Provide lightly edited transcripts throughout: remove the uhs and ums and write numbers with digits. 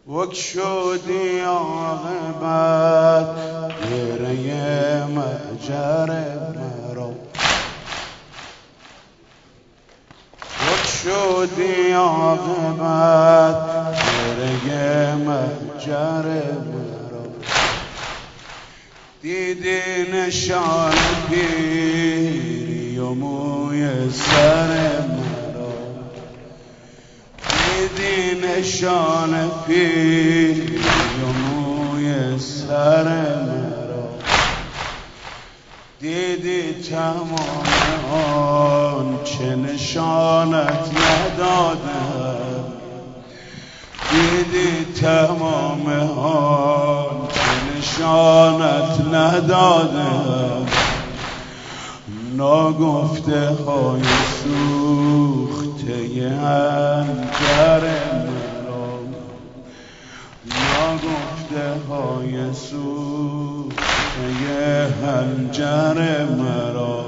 وک شدی عاقبت گریه مهجر مرا، وک شدی عاقبت گریه مهجر مرا. دیدی نشان پیری و موی سر مرا، دیدی نشان پیری و موی سر مرا، دیدی تمام آن چه نشانت ندادم، دیدی تمام آن چه نشانت ندادم. ناگفته های سوخته هنجر مرا، ناگفته های سوخته هنجر مرا.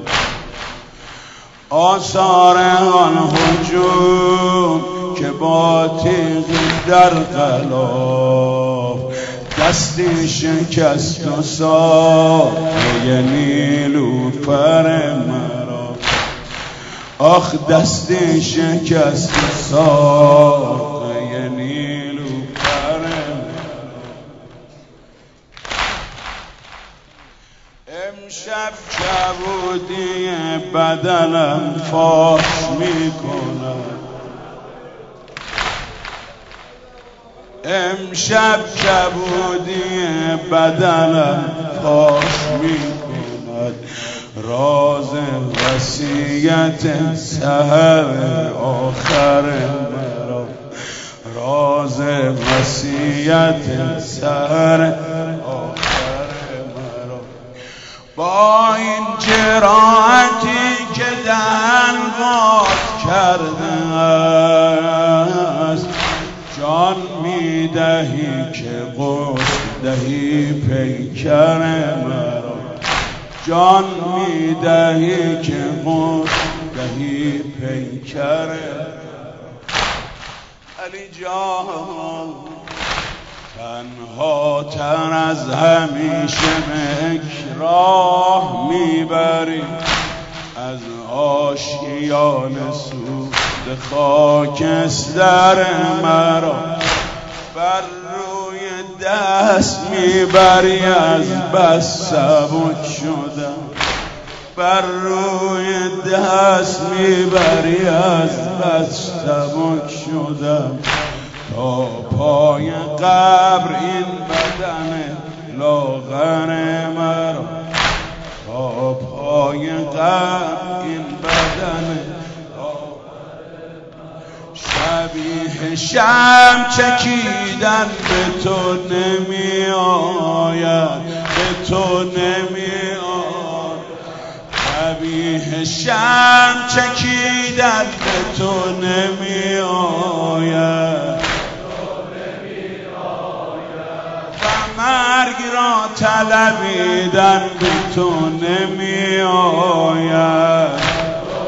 آثار آن هجوم که با تیغ در غلاف دستی شکست و ساقه نیلوفر مرا، آخ دستی شکست و ساقه نیلوفر مرا. امشب کبودی بدنم فاش میکنم، امشب کبودی بدنم فاش میکند. راز وصیت سحر آخر مرا، راز وصیت سحر آخر مرا. با این جراحتی که دهن باز کرده است، جان میدهی که غسل دهی پیکر مرا، جان میدهی که غسل دهی پیکر علی جان. تنها تر از همیشه راه میبری از آشیان سوخت خاکستر مرا، بر روی دست میبری از بس سبک شدم، بر روی دست میبری از بس سبک شدم. تا پای قبر این بدن لاغر مرا، تا پای قبر این بدن شبیه شم چکیدن به تو نمی آید، به تو نمی آید. شبیه شم چکیدن به تو نمی آید، و مرگ را طلبیدن به تو نمی آید.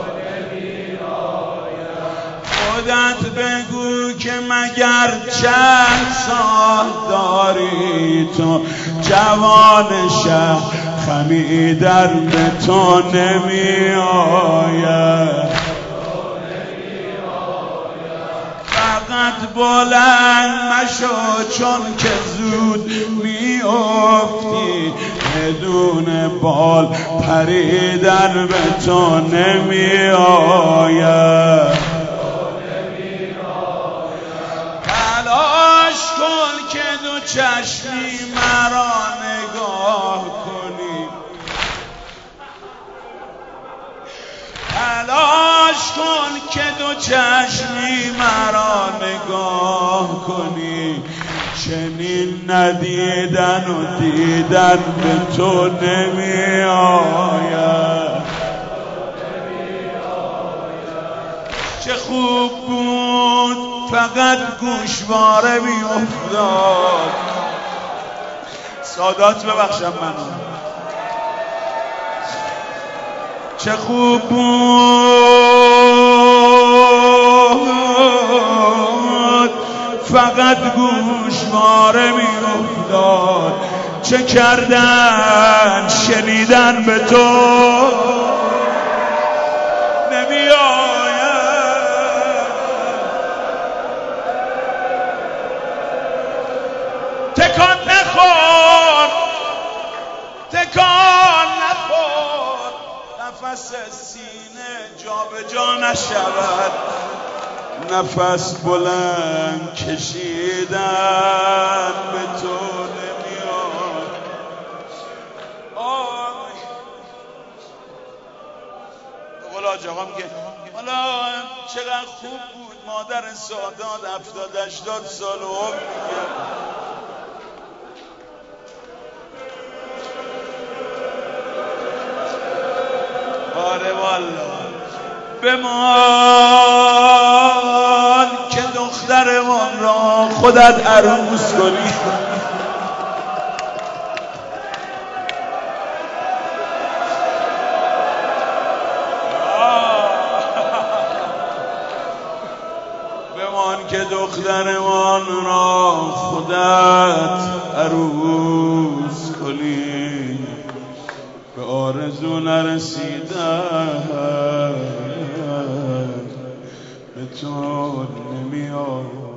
خودت بگو که مگر چند سال داری تو، جوان شهر خمیدن به تو نمی آید. فقط بلند مشو چون که زود می افتی، بدون بال پریدن به تو نمی آید. تلاش کن که دو چشمی مرا نگاه کنی، تلاش کن که دو چشمی مرا نگاه کنی. چنین ندیدن و دیدن به تو نمی آید. چه خوب بود فقط گوشواره می افتاد. سادات ببخشم منو. چه خوب بود فقط گوشواره می افتاد چه کردن شنیدن به تو نمی آید. تکان نخور تکان نخور نفس سینه جا به جا نشود نفس بلند کشیدن به تو نمیاد. به قول حاج آقا میگه حالا چقدر خوب بود مادر سادات 70-80 سال عمر میگه آره والا بمان که دخترمان را خودت عروس کنی. بمان که دخترمان را خودت عروس کنی به آرزو نرسیدن به تو نمیاد.